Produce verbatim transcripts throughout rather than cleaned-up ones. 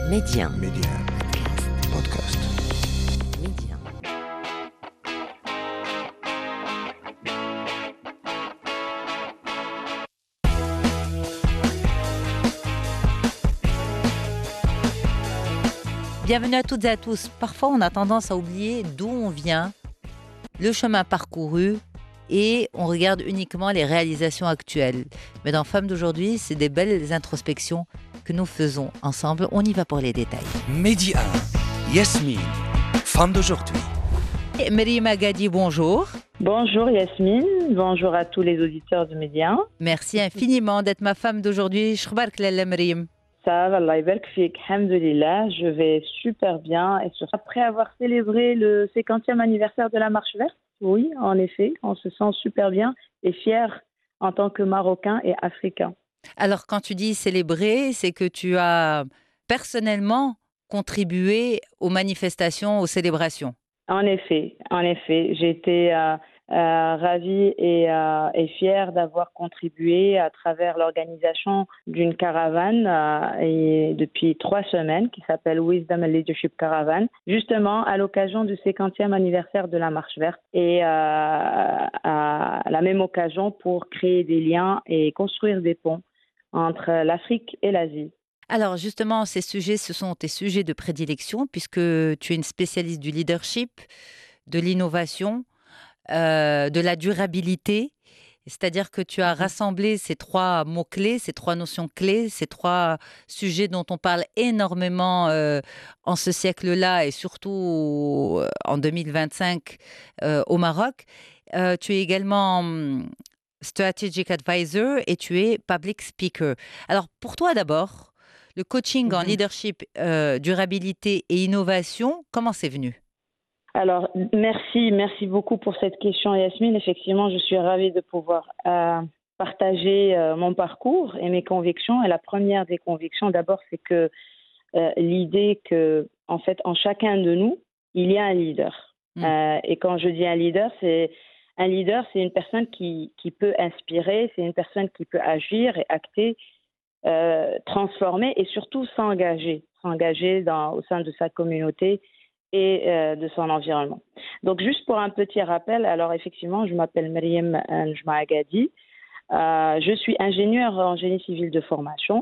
Média. Média. Podcast. Média. Bienvenue à toutes et à tous. Parfois, on a tendance à oublier d'où on vient, le chemin parcouru, et on regarde uniquement les réalisations actuelles. Mais dans Femmes d'aujourd'hui, c'est des belles introspections que nous faisons ensemble. On y va pour les détails. Média. Yasmine. Femme d'aujourd'hui. Et Maryam Agadi, bonjour. Bonjour Yasmine, bonjour à tous les auditeurs de Média. Merci infiniment d'être ma femme d'aujourd'hui. Shkhbark lalla Maryam. Ça va, Allah yabarak fik, alhamdoulilah, je vais super bien. Et surtout après avoir célébré le cinquantième anniversaire de la Marche Verte, oui, en effet, on se sent super bien et fier en tant que Marocain et Africain. Alors, quand tu dis célébrer, c'est que tu as personnellement contribué aux manifestations, aux célébrations. En effet, en effet, j'ai été euh, euh, ravie et, euh, et fière d'avoir contribué à travers l'organisation d'une caravane euh, et depuis trois semaines qui s'appelle Wisdom and Leadership Caravan, justement à l'occasion du cinquantième anniversaire de la Marche Verte et euh, à la même occasion pour créer des liens et construire des ponts entre l'Afrique et l'Asie. Alors justement, ces sujets, ce sont tes sujets de prédilection puisque tu es une spécialiste du leadership, de l'innovation, euh, de la durabilité. C'est-à-dire que tu as rassemblé ces trois mots-clés, ces trois notions clés, ces trois sujets dont on parle énormément euh, en ce siècle-là et surtout en deux mille vingt-cinq euh, au Maroc. Euh, tu es également hum, Strategic Advisor et tu es Public Speaker. Alors pour toi d'abord, le coaching en leadership, euh, durabilité et innovation, comment c'est venu ? Alors, merci, merci beaucoup pour cette question, Yasmine. Effectivement, je suis ravie de pouvoir euh, partager euh, mon parcours et mes convictions. Et la première des convictions, d'abord, c'est que euh, l'idée que, en fait, en chacun de nous, il y a un leader. Mmh. Euh, et quand je dis un leader, c'est un leader, c'est une personne qui, qui peut inspirer, c'est une personne qui peut agir et acter, euh, transformer et surtout s'engager, s'engager dans, au sein de sa communauté et euh, de son environnement. Donc, juste pour un petit rappel, alors effectivement, je m'appelle Maryam Njma Agadi. Euh, je suis ingénieure en génie civil de formation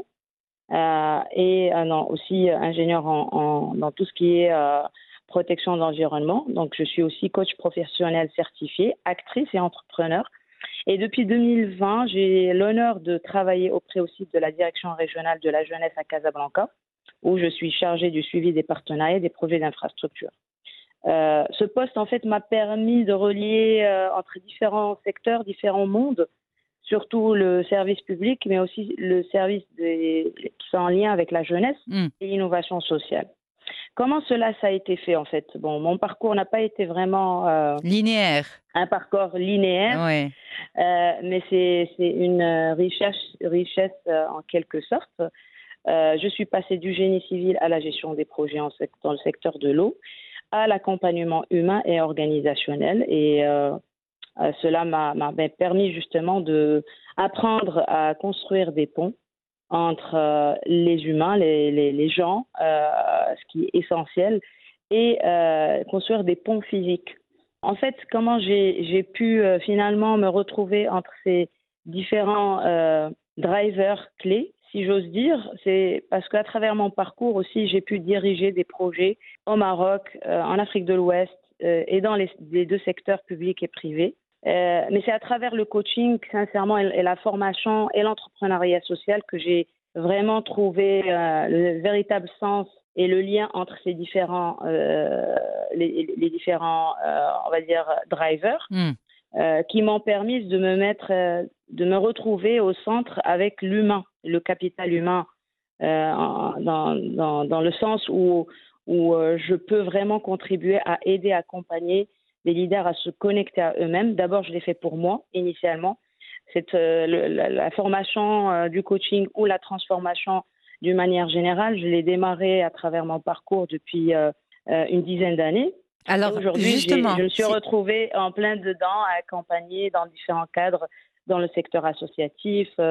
euh, et euh, non, aussi ingénieure en, en, dans tout ce qui est euh, protection de l'environnement. Donc, je suis aussi coach professionnel certifié, actrice et entrepreneur. Et depuis deux mille vingt, j'ai l'honneur de travailler auprès aussi de la direction régionale de la jeunesse à Casablanca, où je suis chargée du suivi des partenariats et des projets d'infrastructure. Euh, ce poste, en fait, m'a permis de relier euh, entre différents secteurs, différents mondes, surtout le service public, mais aussi le service des, qui sont en lien avec la jeunesse mmh. et l'innovation sociale. Comment cela ça a été fait, en fait ? Bon, mon parcours n'a pas été vraiment... Euh, linéaire. Un parcours linéaire, ouais. euh, mais c'est, c'est une richesse, richesse euh, en quelque sorte. Euh, je suis passée du génie civil à la gestion des projets en sec- dans le secteur de l'eau, à l'accompagnement humain et organisationnel. Et euh, euh, cela m'a, m'a permis justement d'apprendre à construire des ponts entre euh, les humains, les, les, les gens, euh, ce qui est essentiel, et euh, construire des ponts physiques. En fait, comment j'ai, j'ai pu euh, finalement me retrouver entre ces différents euh, drivers clés, si j'ose dire, c'est parce qu'à travers mon parcours aussi, j'ai pu diriger des projets au Maroc, euh, en Afrique de l'Ouest euh, et dans les, les deux secteurs publics et privés. Euh, mais c'est à travers le coaching, sincèrement, et, et la formation et l'entrepreneuriat social que j'ai vraiment trouvé euh, le véritable sens et le lien entre ces différents, euh, les, les différents, euh, on va dire, drivers, mmh. euh, qui m'ont permis de me mettre, euh, de me retrouver au centre avec l'humain, le capital humain, euh, dans, dans, dans le sens où, où euh, je peux vraiment contribuer à aider, accompagner les leaders à se connecter à eux-mêmes. D'abord, je l'ai fait pour moi, initialement. C'est euh, le, la, la formation euh, du coaching ou la transformation d'une manière générale, je l'ai démarré à travers mon parcours depuis euh, euh, une dizaine d'années. Alors, et aujourd'hui, justement, je me suis c'est... retrouvée en plein dedans, à accompagner dans différents cadres, dans le secteur associatif, euh,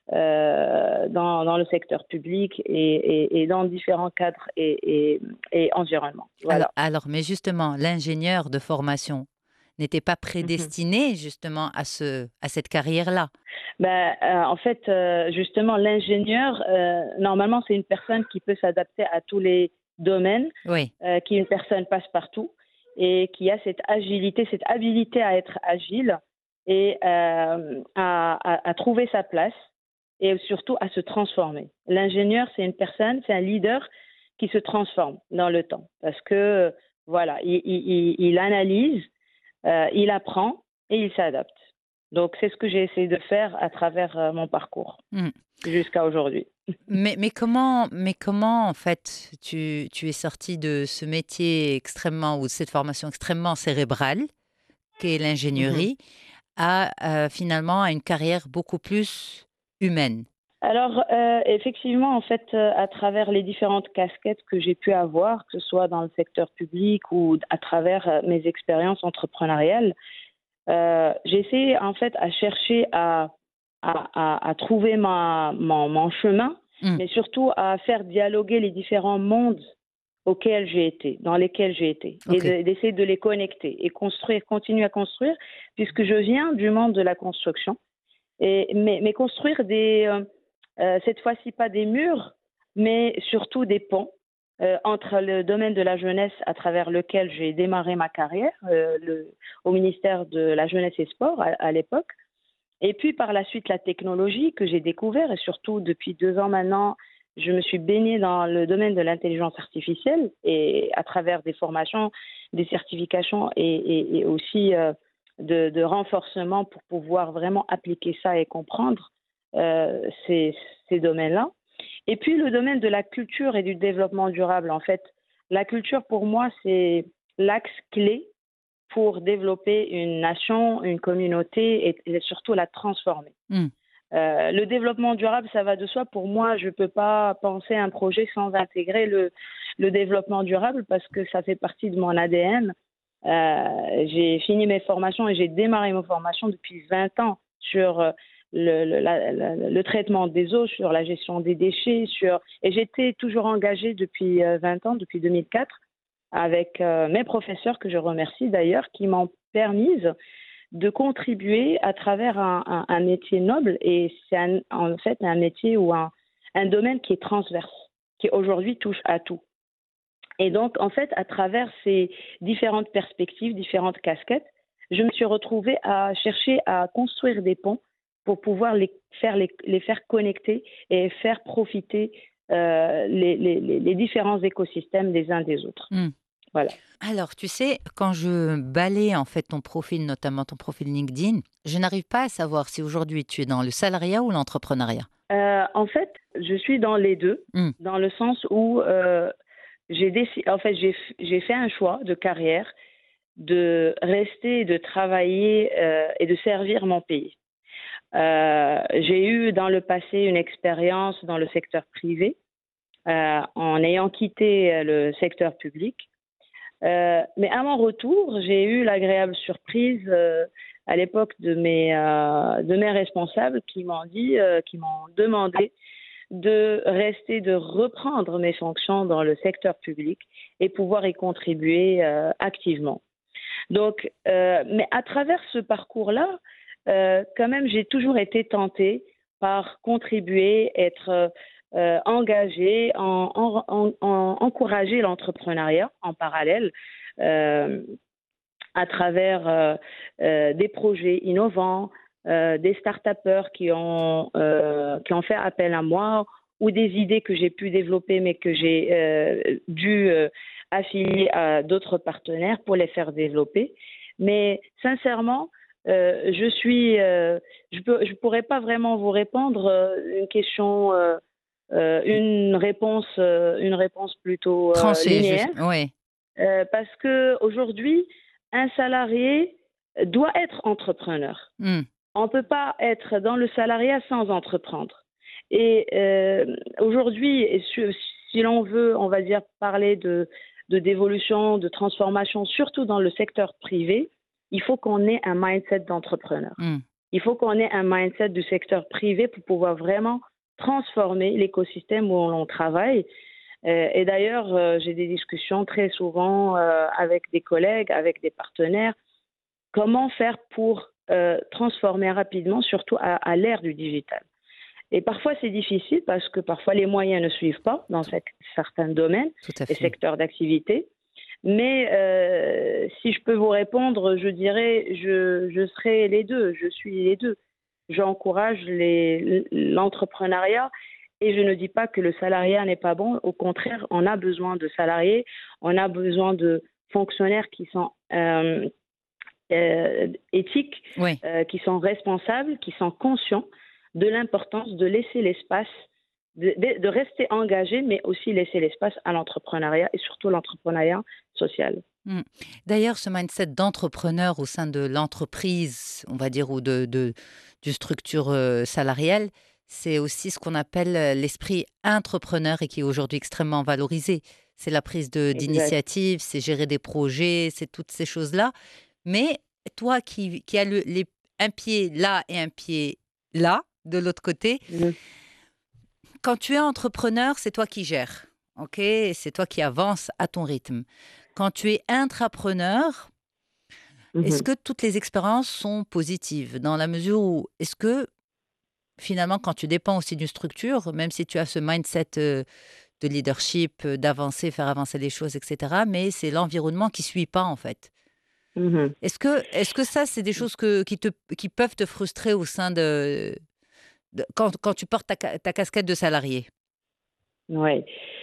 euh, dans, dans le secteur public et, et, et dans différents cadres et, et, et environnements. Alors, Voilà. alors, mais justement, l'ingénieur de formation n'était pas Mhm. prédestiné justement à ce, à cette carrière-là. Ben, euh, en fait, euh, justement, l'ingénieur, euh, normalement, c'est une personne qui peut s'adapter à tous les domaines, Oui, euh, qui est une personne passe-partout et qui a cette agilité, cette habilité à être agile et euh, à, à, à trouver sa place et surtout à se transformer. L'ingénieur, c'est une personne, c'est un leader qui se transforme dans le temps parce que, voilà, il, il, il analyse, euh, il apprend et il s'adapte. Donc, c'est ce que j'ai essayé de faire à travers euh, mon parcours mm. jusqu'à aujourd'hui. Mais, mais comment, mais comment en fait tu, tu es sorti de ce métier extrêmement ou de cette formation extrêmement cérébrale qu'est Mhm. l'ingénierie à euh, finalement à une carrière beaucoup plus humaine? Alors, euh, effectivement, en fait, euh, à travers les différentes casquettes que j'ai pu avoir, que ce soit dans le secteur public ou à travers euh, mes expériences entrepreneuriales, euh, j'ai essayé en fait à chercher à, à, à, à trouver ma, mon, mon chemin, Mm. mais surtout à faire dialoguer les différents mondes auxquels j'ai été, dans lesquels j'ai été, et Ok. de- d'essayer de les connecter et construire, continuer à construire, puisque je viens du monde de la construction, et, mais, mais construire des, euh, euh, cette fois-ci pas des murs, mais surtout des ponts euh, entre le domaine de la jeunesse à travers lequel j'ai démarré ma carrière euh, le, au ministère de la Jeunesse et Sport à, à l'époque, et puis par la suite la technologie que j'ai découvert et surtout depuis deux ans maintenant, je me suis baignée dans le domaine de l'intelligence artificielle et à travers des formations, des certifications et, et, et aussi euh, de, de renforcement pour pouvoir vraiment appliquer ça et comprendre euh, ces, ces domaines-là. Et puis le domaine de la culture et du développement durable, en fait, la culture pour moi c'est l'axe clé pour développer une nation, une communauté et, et surtout la transformer. Mm. Euh, le développement durable, ça va de soi. Pour moi, je ne peux pas penser à un projet sans intégrer le, le développement durable parce que ça fait partie de mon A D N. Euh, j'ai fini mes formations et j'ai démarré mes formations depuis vingt ans sur euh, le, le, la, la, le traitement des eaux, sur la gestion des déchets. Sur... Et j'étais toujours engagée depuis euh, vingt ans, depuis deux mille quatre, avec euh, mes professeurs, que je remercie d'ailleurs, qui m'ont permis de contribuer à travers un, un, un métier noble. Et c'est un, en fait un métier ou un, un domaine qui est transverse, qui aujourd'hui touche à tout. Et donc, en fait, à travers ces différentes perspectives, différentes casquettes, je me suis retrouvée à chercher à construire des ponts pour pouvoir les faire, les, les faire connecter et faire profiter euh, les, les, les différents écosystèmes les uns des autres. Mm. Voilà. Alors, tu sais, quand je balaie en fait ton profil, notamment ton profil LinkedIn, je n'arrive pas à savoir si aujourd'hui tu es dans le salariat ou l'entrepreneuriat. Euh, en fait, je suis dans les deux, Mm. dans le sens où euh, j'ai décidé, en fait, j'ai, j'ai fait un choix de carrière de rester, de travailler euh, et de servir mon pays. Euh, j'ai eu dans le passé une expérience dans le secteur privé euh, en ayant quitté le secteur public. Euh, mais à mon retour, j'ai eu l'agréable surprise euh, à l'époque de mes, euh, de mes responsables qui m'ont dit, euh, qui m'ont demandé de rester, de reprendre mes fonctions dans le secteur public et pouvoir y contribuer euh, activement. Donc, euh, mais à travers ce parcours-là, euh, quand même, j'ai toujours été tentée par contribuer, être euh, engagée, en, en, en, en encourager l'entrepreneuriat en parallèle euh, à travers euh, euh, des projets innovants, euh, des start-upers qui ont, euh, qui ont fait appel à moi ou des idées que j'ai pu développer mais que j'ai euh, dû euh, affilier à d'autres partenaires pour les faire développer. Mais sincèrement, euh, je suis, euh, je peux, je pourrais pas vraiment vous répondre euh, une question, euh, euh, une réponse, euh, une réponse plutôt euh, Tranché, juste. linéaire, Oui. euh, parce que aujourd'hui, un salarié doit être entrepreneur. Mm. On ne peut pas être dans le salariat sans entreprendre. Et euh, aujourd'hui, si l'on veut, on va dire, parler de, de d'évolution, de transformation, surtout dans le secteur privé, il faut qu'on ait un mindset d'entrepreneur. Mm. Il faut qu'on ait un mindset du secteur privé pour pouvoir vraiment transformer l'écosystème où l'on travaille. Euh, et d'ailleurs, euh, j'ai des discussions très souvent euh, avec des collègues, avec des partenaires. Comment faire pour euh, transformer rapidement, surtout à, à l'ère du digital? Et parfois, c'est difficile parce que parfois, les moyens ne suivent pas dans certains domaines Tout à et fait. secteurs d'activité. Mais euh, si je peux vous répondre, je dirais, je, je serai les deux, je suis les deux. J'encourage les, l'entrepreneuriat et je ne dis pas que le salariat n'est pas bon. Au contraire, on a besoin de salariés, on a besoin de fonctionnaires qui sont euh, euh, éthiques, Oui. euh, qui sont responsables, qui sont conscients de l'importance de laisser l'espace, de, de, de rester engagé, mais aussi laisser l'espace à l'entrepreneuriat et surtout l'entrepreneuriat social. Mm. D'ailleurs, ce mindset d'entrepreneur au sein de l'entreprise, on va dire, ou de, de, d'une structure euh, salariale, c'est aussi ce qu'on appelle euh, l'esprit entrepreneur et qui est aujourd'hui extrêmement valorisé. C'est la prise de, Exact. d'initiative, c'est gérer des projets, c'est toutes ces choses-là. Mais toi qui, qui as le, les, un pied là et un pied là, de l'autre côté, Mmh. quand tu es entrepreneur, c'est toi qui gères, ok? C'est toi qui avances à ton rythme. Quand tu es intrapreneur, est-ce Mmh. que toutes les expériences sont positives dans la mesure où, est-ce que finalement, quand tu dépends aussi d'une structure, même si tu as ce mindset euh, de leadership, euh, d'avancer, faire avancer les choses, et cetera, mais c'est l'environnement qui suit pas en fait. Mmh. Est-ce que, est-ce que ça, c'est des choses que, qui, te, qui peuvent te frustrer au sein de, de- quand, quand tu portes ta, ca- ta casquette de salarié? Oui.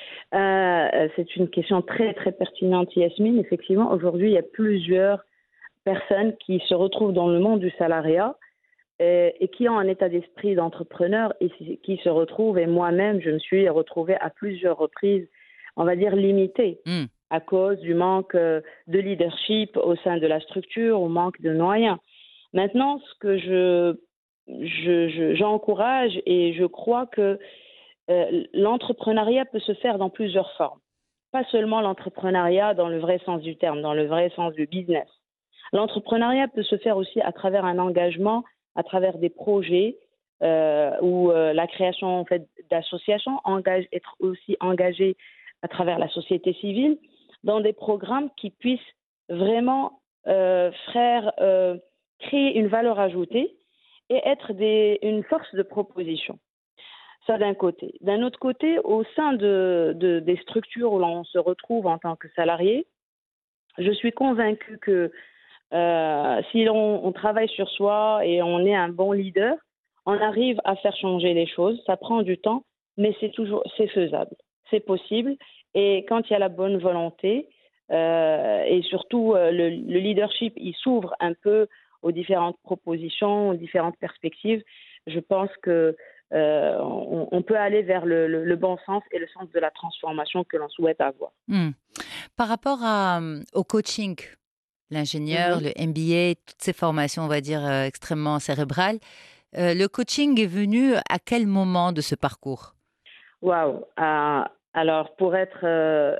Euh, c'est une question très, très pertinente, Yasmine. Effectivement, aujourd'hui, il y a plusieurs personnes qui se retrouvent dans le monde du salariat euh, et qui ont un état d'esprit d'entrepreneur et qui se retrouvent, et moi-même, je me suis retrouvée à plusieurs reprises, on va dire, limitée Hmm. à cause du manque euh, de leadership au sein de la structure, au manque de moyens. Maintenant, ce que je, je, je- j'encourage et je crois que euh, l'entrepreneuriat peut se faire dans plusieurs formes. Pas seulement l'entrepreneuriat dans le vrai sens du terme, dans le vrai sens du business. L'entrepreneuriat peut se faire aussi à travers un engagement, à travers des projets euh, ou euh, la création en fait, d'associations, engage, être aussi engagé à travers la société civile dans des programmes qui puissent vraiment euh, faire euh, créer une valeur ajoutée et être des, une force de proposition. Ça d'un côté. D'un autre côté, au sein de, de, des structures où l'on se retrouve en tant que salarié, je suis convaincue que euh, si l'on on travaille sur soi et on est un bon leader, on arrive à faire changer les choses. Ça prend du temps, mais c'est toujours c'est faisable, c'est possible. Et quand il y a la bonne volonté euh, et surtout euh, le, le leadership, il s'ouvre un peu aux différentes propositions, aux différentes perspectives. Je pense que euh, on, on peut aller vers le, le, le bon sens et le sens de la transformation que l'on souhaite avoir. Hmm. Par rapport à, hum, au coaching, l'ingénieur, Mhm. le M B A, toutes ces formations, on va dire, euh, extrêmement cérébrales, euh, le coaching est venu à quel moment de ce parcours? Waouh. Ah, alors pour être, euh,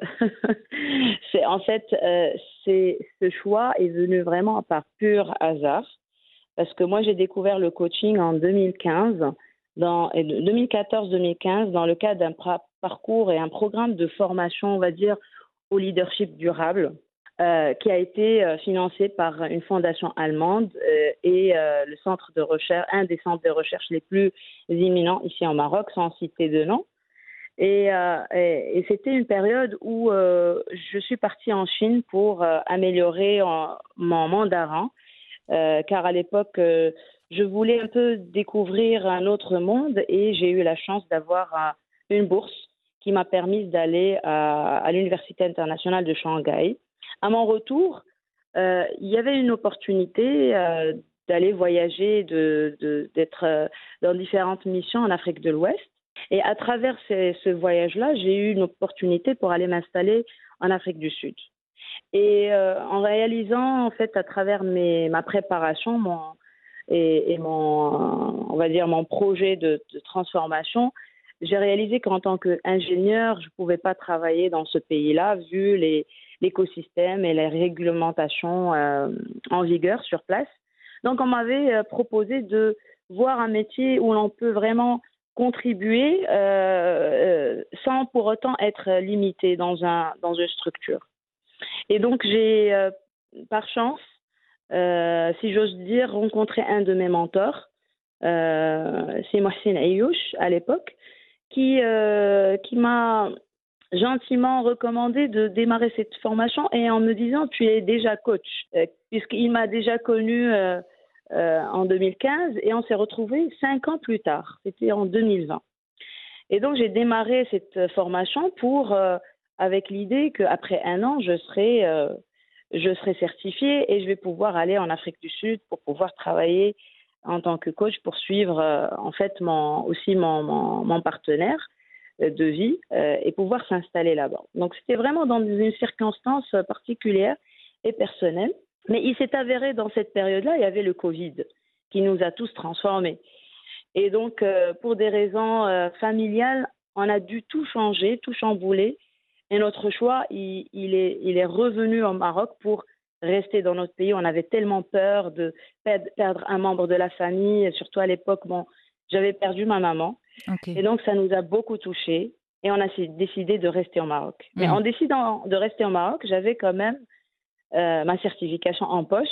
c'est en fait, euh, c'est ce choix est venu vraiment par pur hasard parce que moi j'ai découvert le coaching en deux mille quinze, dans deux mille quatorze deux mille quinze dans le cadre d'un pra- parcours et un programme de formation, on va dire, au leadership durable. Euh, qui a été euh, financé par une fondation allemande euh, et euh, le centre de recherche, un des centres de recherche les plus éminents ici en Maroc, sans citer de nom. Et, euh, et, et c'était une période où euh, je suis partie en Chine pour euh, améliorer en, mon mandarin, euh, car à l'époque, euh, je voulais un peu découvrir un autre monde et j'ai eu la chance d'avoir euh, une bourse qui m'a permis d'aller à, à l'Université internationale de Shanghai. À mon retour, euh, il y avait une opportunité euh, d'aller voyager, de, de, d'être euh, dans différentes missions en Afrique de l'Ouest. Et à travers ces, ce voyage-là, j'ai eu une opportunité pour aller m'installer en Afrique du Sud. Et euh, en réalisant, en fait, à travers mes, ma préparation mon, et, et mon, on va dire, mon projet de, de transformation, j'ai réalisé qu'en tant qu'ingénieur, je ne pouvais pas travailler dans ce pays-là, vu les, l'écosystème et les réglementations euh, en vigueur sur place. Donc, on m'avait euh, proposé de voir un métier où l'on peut vraiment contribuer euh, euh, sans pour autant être limité dans, un, dans une structure. Et donc, j'ai, euh, par chance, euh, si j'ose dire, rencontré un de mes mentors, euh, c'est Mohsin Ayouch à l'époque, qui, euh, qui m'a gentiment recommandé de démarrer cette formation et en me disant tu es déjà coach, euh, puisqu'il m'a déjà connu euh, euh, en deux mille quinze et on s'est retrouvés cinq ans plus tard, c'était en deux mille vingt. Et donc j'ai démarré cette formation pour, euh, avec l'idée qu'après un an, je serai, euh, je serai certifiée et je vais pouvoir aller en Afrique du Sud pour pouvoir travailler en tant que coach pour suivre euh, en fait mon, aussi mon, mon, mon partenaire de vie euh, et pouvoir s'installer là-bas. Donc c'était vraiment dans une circonstance particulière et personnelle. Mais il s'est avéré dans cette période-là, il y avait le Covid qui nous a tous transformés. Et donc euh, pour des raisons euh, familiales, on a dû tout changer, tout chambouler. Et notre choix, il, il, est, il est revenu au Maroc pour rester dans notre pays. On avait tellement peur de perdre un membre de la famille, surtout à l'époque, bon, j'avais perdu ma maman. Okay. Et donc, ça nous a beaucoup touchés et on a décidé de rester au Maroc. Mmh. Mais en décidant de rester au Maroc, j'avais quand même euh, ma certification en poche.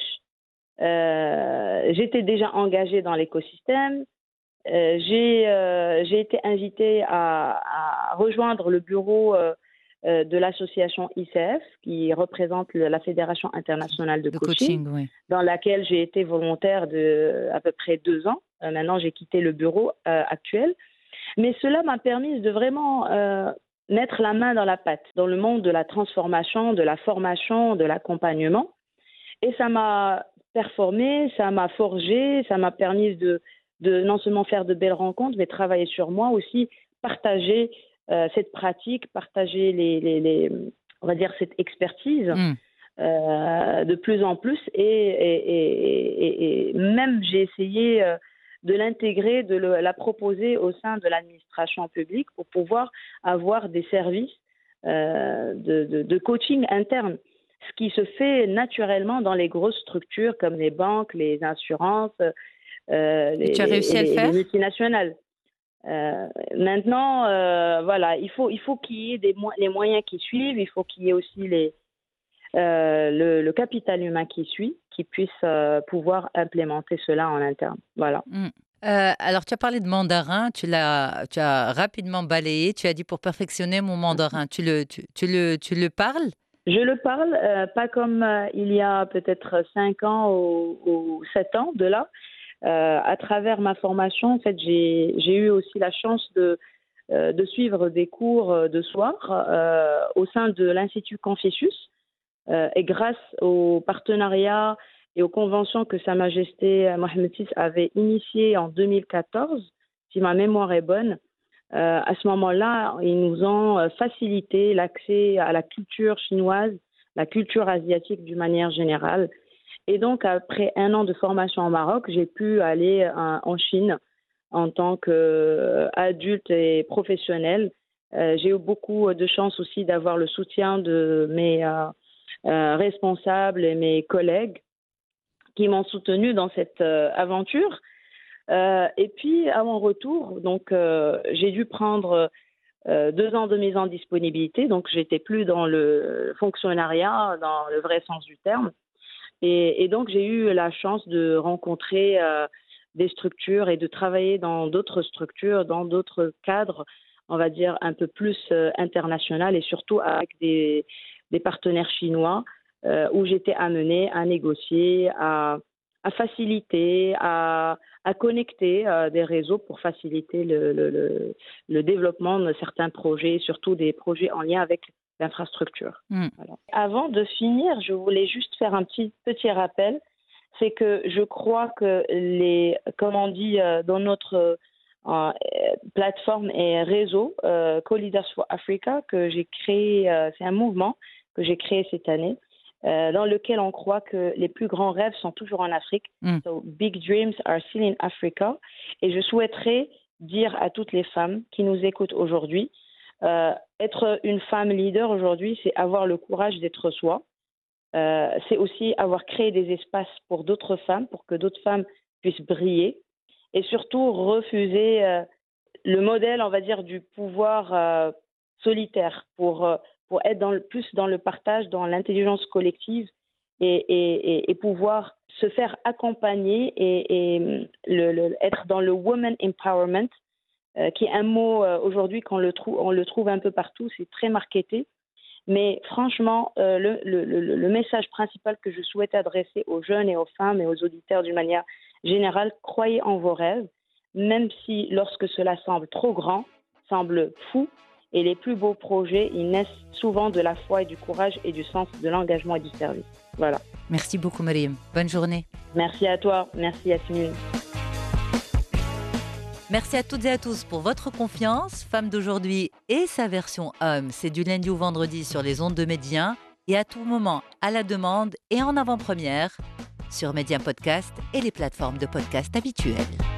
Euh, j'étais déjà engagée dans l'écosystème. Euh, j'ai, euh, j'ai été invitée à, à rejoindre le bureau euh, euh, de l'association I C F, qui représente la Fédération internationale de, de coaching, coaching oui. Dans laquelle j'ai été volontaire de à peu près deux ans. Euh, maintenant, j'ai quitté le bureau euh, actuel. Mais cela m'a permis de vraiment euh, mettre la main dans la pâte, dans le monde de la transformation, de la formation, de l'accompagnement. Et ça m'a performé, ça m'a forgé, ça m'a permis de, de non seulement faire de belles rencontres, mais travailler sur moi aussi, partager euh, cette pratique, partager les, les, les, on va dire cette expertise mmh. euh, de plus en plus. Et, et, et, et, et même j'ai essayé euh, de l'intégrer, de le, la proposer au sein de l'administration publique pour pouvoir avoir des services euh, de, de, de coaching interne, ce qui se fait naturellement dans les grosses structures comme les banques, les assurances, euh, les, tu as réussi les, à le les, faire? les multinationales. Euh, maintenant, euh, voilà, il faut, il faut qu'il y ait des mo- les moyens qui suivent, il faut qu'il y ait aussi les, euh, le, le capital humain qui suit, qui puisse euh, pouvoir implémenter cela en interne. Voilà. Mmh. Euh, alors, tu as parlé de mandarin, tu l'as, tu as rapidement balayé, tu as dit pour perfectionner mon mandarin. Tu le, tu, tu le, tu le parles? Je le parle, euh, pas comme euh, il y a peut-être cinq ans ou, ou sept ans de là. Euh, à travers ma formation, en fait, j'ai, j'ai eu aussi la chance de, euh, de suivre des cours de soir euh, au sein de l'Institut Confucius. Euh, et grâce au partenariat et aux conventions que Sa Majesté Mohammed six avait initiées en deux mille quatorze, si ma mémoire est bonne, euh, à ce moment-là, ils nous ont facilité l'accès à la culture chinoise, la culture asiatique d'une manière générale. Et donc, après un an de formation au Maroc, j'ai pu aller euh, en Chine en tant qu'adulte et professionnel. Euh, j'ai eu beaucoup de chance aussi d'avoir le soutien de mes euh, euh, responsables et mes collègues qui m'ont soutenu dans cette euh, aventure. Euh, et puis, à mon retour, donc, euh, j'ai dû prendre euh, deux ans de mise en disponibilité. Donc, j'étais plus dans le fonctionnariat, dans le vrai sens du terme. Et, et donc, j'ai eu la chance de rencontrer euh, des structures et de travailler dans d'autres structures, dans d'autres cadres, on va dire, un peu plus euh, internationaux et surtout avec des, des partenaires chinois euh, où j'étais amenée à négocier, à, à faciliter, à, à connecter euh, des réseaux pour faciliter le, le, le, le développement de certains projets, surtout des projets en lien avec l'infrastructure. Mmh. Voilà. Avant de finir, je voulais juste faire un petit, petit rappel. C'est que je crois que les, comme on dit euh, dans notre euh, plateforme et réseau, euh, Co-Leaders for Africa, que j'ai créé, euh, c'est un mouvement que j'ai créé cette année, euh, dans lequel on croit que les plus grands rêves sont toujours en Afrique. Mm. So, big dreams are still in Africa. Et je souhaiterais dire à toutes les femmes qui nous écoutent aujourd'hui, euh, être une femme leader aujourd'hui, c'est avoir le courage d'être soi, Euh, c'est aussi avoir créé des espaces pour d'autres femmes, pour que d'autres femmes puissent briller, et surtout refuser euh, le modèle, on va dire, du pouvoir euh, solitaire pour, euh, pour être dans le, plus dans le partage, dans l'intelligence collective et, et, et, et pouvoir se faire accompagner et, et le, le, être dans le woman empowerment, euh, qui est un mot euh, aujourd'hui qu'on le, trou- on le trouve un peu partout, c'est très marketé. Mais franchement, euh, le, le, le, le message principal que je souhaite adresser aux jeunes et aux femmes et aux auditeurs d'une manière générale, croyez en vos rêves, même si lorsque cela semble trop grand, semble fou, et les plus beaux projets, ils naissent souvent de la foi et du courage et du sens de l'engagement et du service. Voilà. Merci beaucoup, Mariam. Bonne journée. Merci à toi. Merci, Yasmine. Merci à toutes et à tous pour votre confiance. Femme d'aujourd'hui et sa version homme, c'est du lundi au vendredi sur les ondes de Média et à tout moment à la demande et en avant-première sur Média Podcast et les plateformes de podcast habituelles.